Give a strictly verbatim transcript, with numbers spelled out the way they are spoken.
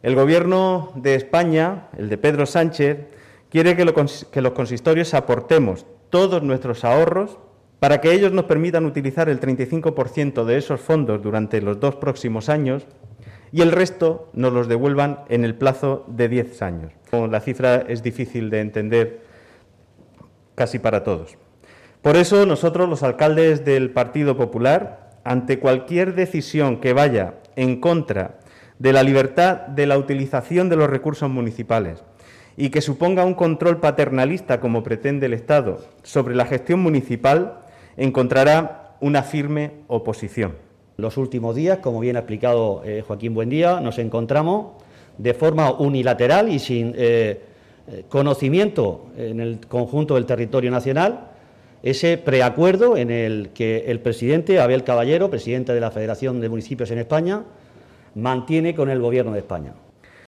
El Gobierno de España, el de Pedro Sánchez, quiere que, lo, que los consistorios aportemos todos nuestros ahorros para que ellos nos permitan utilizar el treinta y cinco por ciento de esos fondos durante los dos próximos años y el resto nos los devuelvan en el plazo de diez años. La cifra es difícil de entender casi para todos. Por eso nosotros, los alcaldes del Partido Popular, ante cualquier decisión que vaya en contra de la libertad de la utilización de los recursos municipales y que suponga un control paternalista, como pretende el Estado, sobre la gestión municipal, encontrará una firme oposición. Los últimos días, como bien ha explicado eh, Joaquín Buendía, nos encontramos de forma unilateral y sin eh, conocimiento en el conjunto del territorio nacional ese preacuerdo en el que el presidente Abel Caballero, presidente de la Federación de Municipios en España, mantiene con el Gobierno de España.